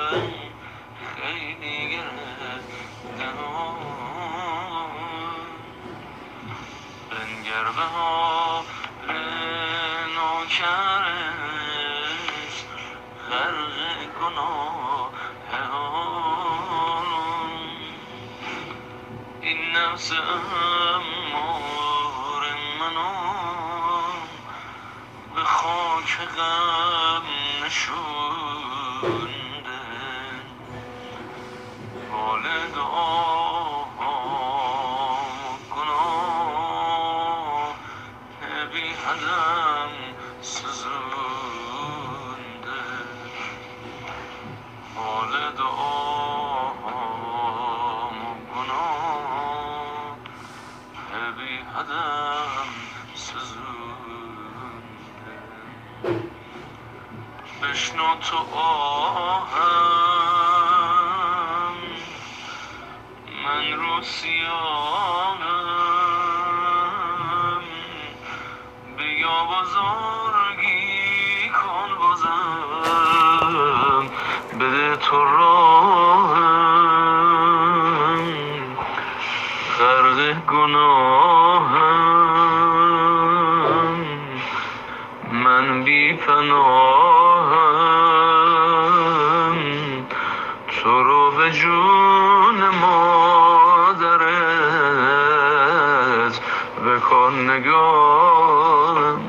خیلی گرفته بنگر به حال نوکرش غرق گناه این نفس امار منو به خاک غم نشونده حال دعام گناه بی حدم سزونده حال دعام گناه بی حدم سزونده بشنو تو آهم من رو سیاهم بیا بزرگی کن بازم بده تو راهم غرق گناهم من بی پناهم تو رو به جون مادرت بکن نگاهم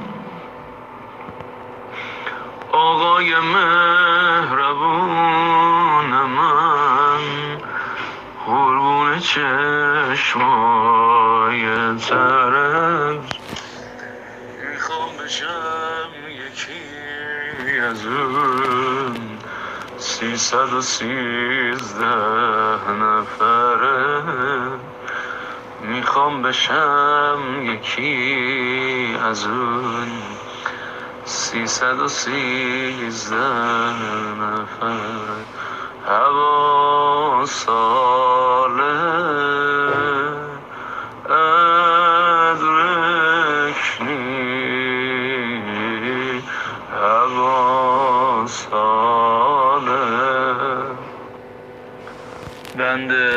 آقای مهربون من قربون چشمای ترت میخوام بشم یکی از اون 313 نفره میخوام بشم یکی از اون 313 نفر هوا ساله ادرکنی هوا ساله بنده